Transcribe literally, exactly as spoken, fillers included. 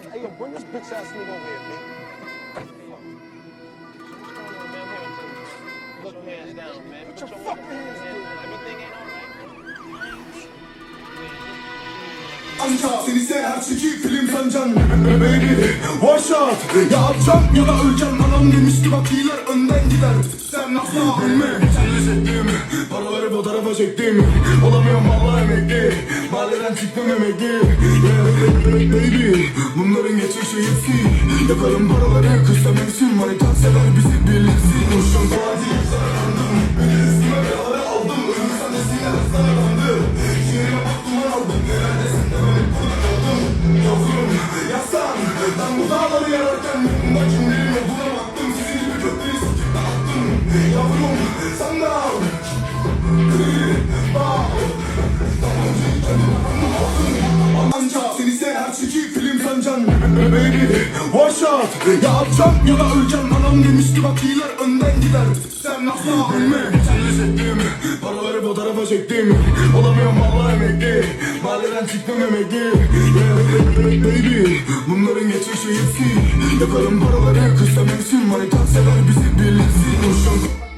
times. Hey, yo, bring this bitch ass nigga over here, man. Put your hands down, man. Put your fucking hands down. Everything ain't alright. Anca seni sever çeki film sancan baby one shot. Ya atacağım ya da öleceğim. Anam demişti bak iyiler önden gider. Sen asla ölme. Sen çektim paraları fotoğrafa çektim. Olamıyorum vallahi emekli. Mahalleden çıktım emekli. Yeah, baby bunların geçmişi yetki. Yakarım paraları kız demeksin. Manitan sever bizi birliksin. Hoşçam fatih zararlandım. Beni üstüme belaları aldım. Ölüm sahnesine zararlandı. Şiirime bak duman aldım. Neredesin demedim burada kaldım. Yavrum yaslan. Ben bu dağları yararken bundan cümleyle buna baktım. Sizin gibi kötüyü sikip dağıttım. Yavrum sen de al. Anca seni sever çeki film sancan baby one shot. Ya atacağım ya da öleceğim. Anam demişti bak iyiler önden gider. Sen asla ölme. Sen çektim paraları fotoğrafa çektim. Olamıyorum vallahi emekli. Mahalleden çıktım emekli. Yeah, baby bunların geçmişi yetki. Yakarım paraları kız demeksin. Manitan sever bizi birliksin. Hoşçam